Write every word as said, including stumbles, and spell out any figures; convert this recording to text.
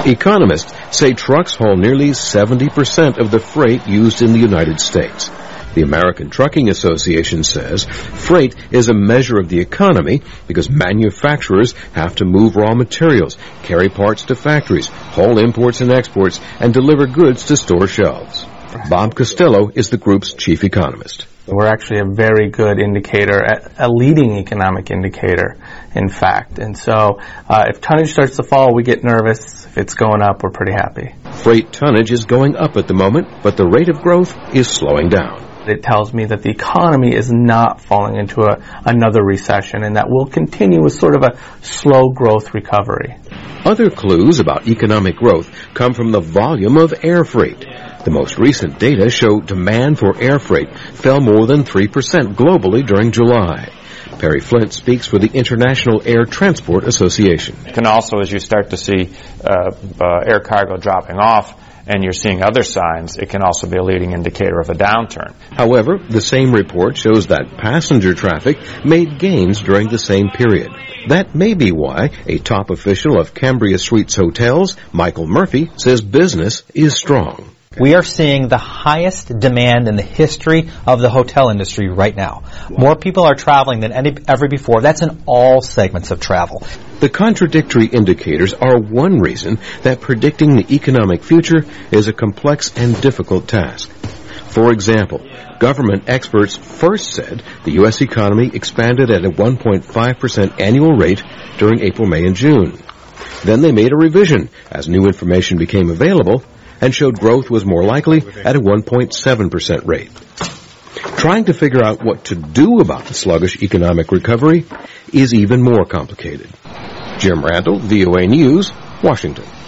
Economists say trucks haul nearly seventy percent of the freight used in the United States. The American Trucking Association says freight is a measure of the economy because manufacturers have to move raw materials, carry parts to factories, haul imports and exports, and deliver goods to store shelves. Bob Costello is the group's chief economist. We're actually a very good indicator, a leading economic indicator, in fact. And so uh, if tonnage starts to fall, we get nervous. If it's going up, we're pretty happy. Freight tonnage is going up at the moment, but the rate of growth is slowing down. It tells me that the economy is not falling into a, another recession and that we'll continue with sort of a slow growth recovery. Other clues about economic growth come from the volume of air freight. The most recent data show demand for air freight fell more than three percent globally during July. Perry Flint speaks for the International Air Transport Association. It can also, as you start to see uh, uh, air cargo dropping off, and you're seeing other signs, it can also be a leading indicator of a downturn. However, the same report shows that passenger traffic made gains during the same period. That may be why a top official of Cambria Suites Hotels, Michael Murphy, says business is strong. We are seeing the highest demand in the history of the hotel industry right now. Wow. More people are traveling than any, ever before. That's in all segments of travel. The contradictory indicators are one reason that predicting the economic future is a complex and difficult task. For example, government experts first said the U S economy expanded at a one point five percent annual rate during April, May, and June. Then they made a revision as new information became available and showed growth was more likely at a one point seven percent rate. Trying to figure out what to do about the sluggish economic recovery is even more complicated. Jim Randall, V O A News, Washington.